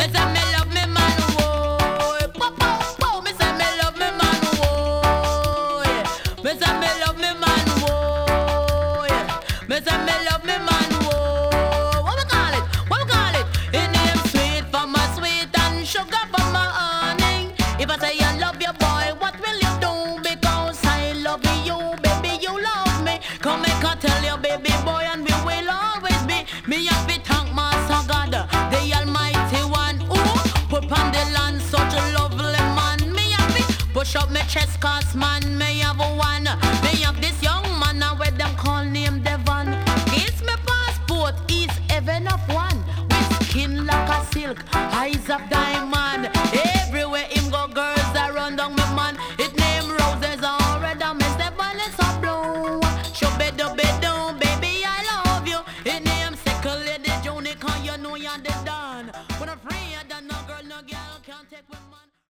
Me say me love me man, whoa. Pow, me say me love me man, whoa. Me say me love me man, whoa. Me say me love me man, whoa. What we call it? What we call it? It name sweet for my sweet and sugar for my honey. If I say I love you, boy, what will you do? Because I love you, baby, you love me. Come make I tell you, baby boy, and we will always be. Me have to thank Master God, the Almighty One, who put on the land such a lovely man. Me have to push up my chest, cause man, me have one. Me have this young man, where them call name Devon. Kiss me passport, is heaven of one. With skin like a silk, eyes of diamond.